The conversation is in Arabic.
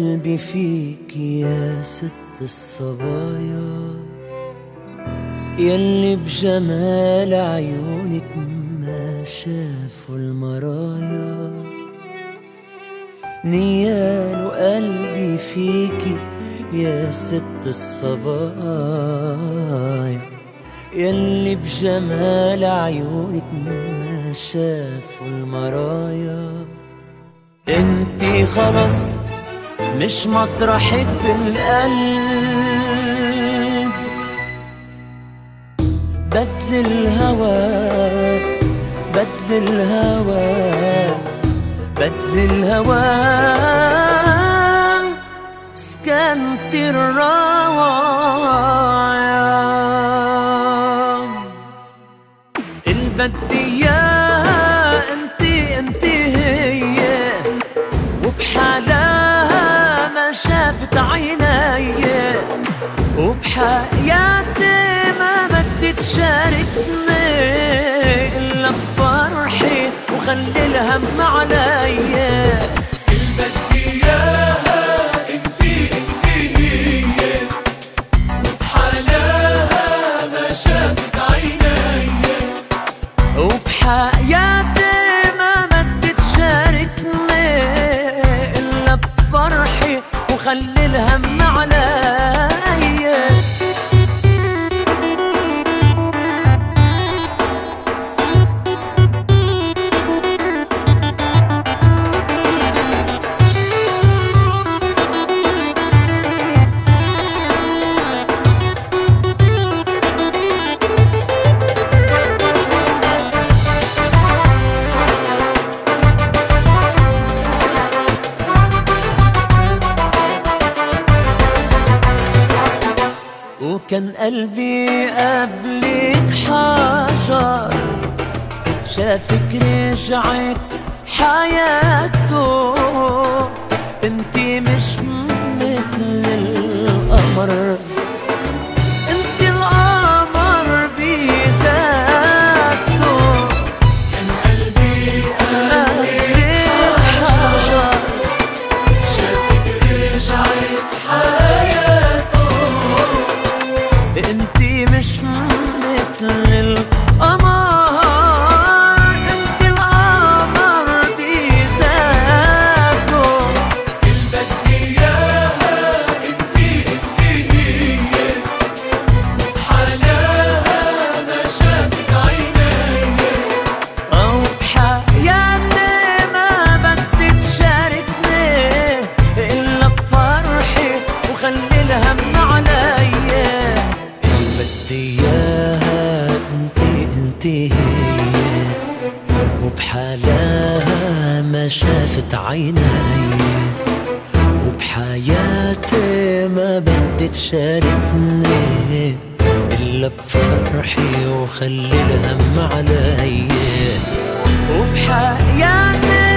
قلبي فيك يا ست الصبايا، يلي بجمال عيونك ما شافوا المرايا. نيال قلبي فيكي يا ست الصبايا، يلي بجمال عيونك ما شافوا المرايا. انتي خلص مش مطرحك بالقلب، بدل الهوى بدل الهوى بدل الهوى، سكنت الروايا. البدي اياها انتي هي، وبحالها ما شافت عيني، وبحياتي ما بدي تشاركني إلا بفرحي وخلي الهم علي. البدي اياها انتي هي، وبحالها ما شافت عيني، وبحياتي ما بدي تشاركني إلا بفرحي وخلي الهم علي. وكان قلبي قبلك حجر، شافك رجعت حياته. انتي مش مثل القمر، انتي القمر بذاته. كان قلبي قبلك حجر، شافك رجعت حياته. انتي مش مثل القمر، انتي القمر بذاته. البدي اياها انتي هي، وبحالها ما شافت عيني، او بحياتي ما بدي تشاركني الا بفرحي وخلي الهم علي. بدي اياها انتي هي، وبحالها ما شافت عيني، وبحياتي ما بدي تشاركني الا بفرحي وخلي الهم علي. وبحياتي